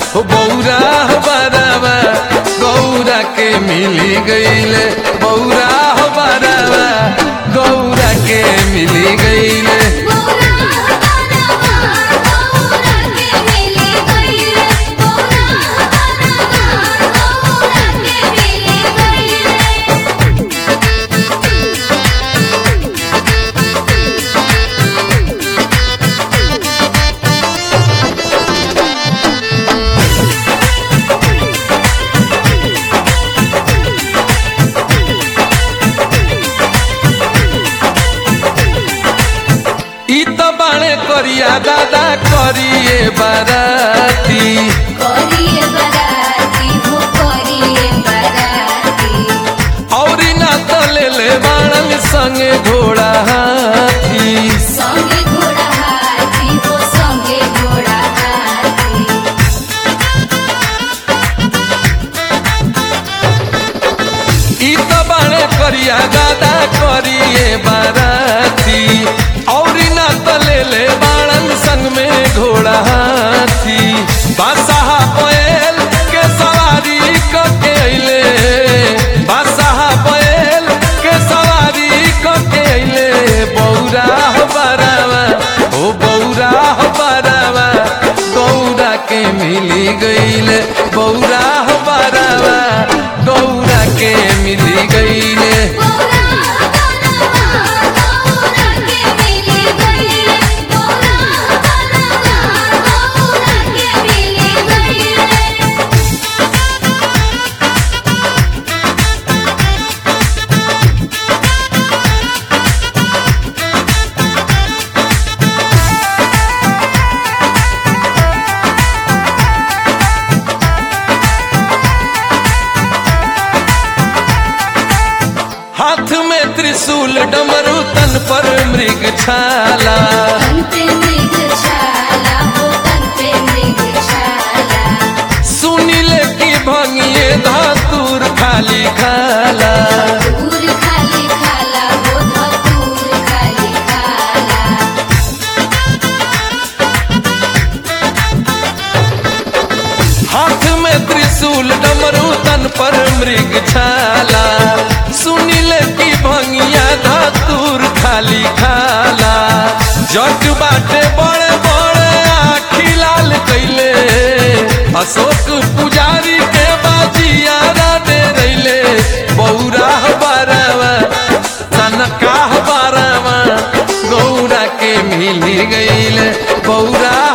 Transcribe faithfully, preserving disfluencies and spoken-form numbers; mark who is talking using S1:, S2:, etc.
S1: हो बौरा बरावा गौरा के मिली गईले बौरा बरावा गौरा के मिली गईले करिया दादा करिए बाराती
S2: करिए बाराती हो करिए बाराती
S1: और ना तो ले ले बाणन संगे घोड़ा हाथी
S2: संगे घोड़ा हाथी हो संगे घोड़ा हाथी
S1: ई तो बाणे करिया दादा करिए बाराती और ना तो ले ले बाणन संग में घोड़ा हाथी बादशाह बैल के सवारी करके अइले बादशाह बैल के सवारी करके अइले बौरा बरावा ओ बौरा बरावा गौरा के मिली गईले बौरा बरावा गौरा के मिली गईले हाथ में त्रिशूल डमरू तन पर मृग छाला
S2: तन पे मृग छाला हो तन पे मृग छाला
S1: सुनीले की भंगिए धातुर खाली खाला
S2: धतूर खाली खाला हो धतूर खाली खाला
S1: हाथ में त्रिशूल डमरू तन पर मृग छाला सुनीले की भंगिया धातुर खाली खाला जट बाटे बड़े बड़े आखी लाल कैले अशोक पुजारी के बाजिया दे रैले बौरा बारावा सनका बारावा गौरा के मिली गईले बौरा